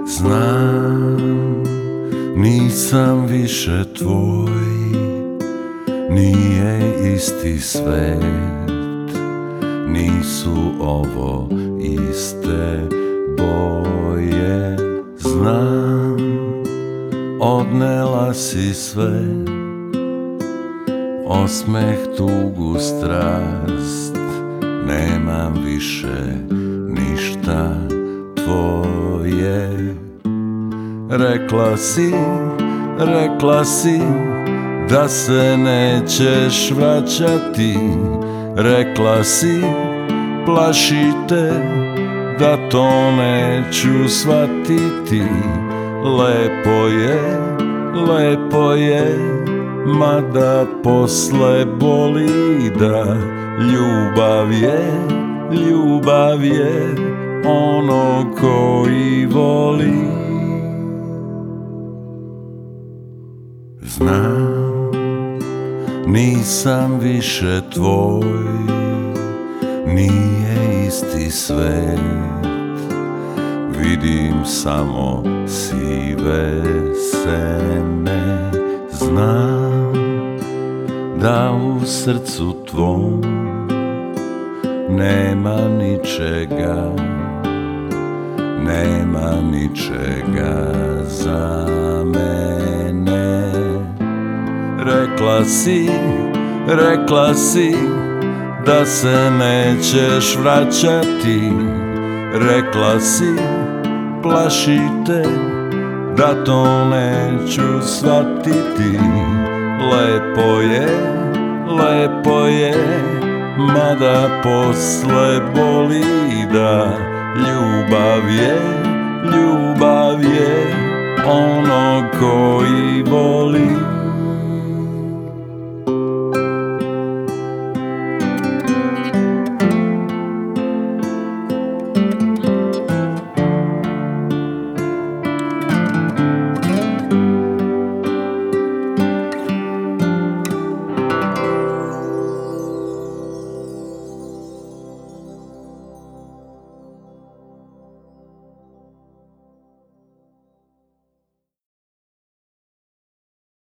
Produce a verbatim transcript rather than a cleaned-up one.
Znam, nisam više tvoj, nije isti svet, nisu ovo iste boje. Znam, odnela si sve, osmeh, tugu, strast, nemam više ništa tvoje. Rekla si, rekla si da se nećeš vraćati, rekla si plašite da to neću shvatiti. Lepo je, lepo je, mada posle boli da ljubav je, ljubav je ono koji voli. Znam, nisam više tvoj, nije isti svet, vidim samo sive sene. Znam da u srcu tvom nema ničega, nema ničega za mene. Rekla si, rekla si da se nećeš vraćati, rekla si plašite da to neću shvatiti. Lepo je, lepo je, mada posle boli da ljubav je, ljubav je ono koji voli.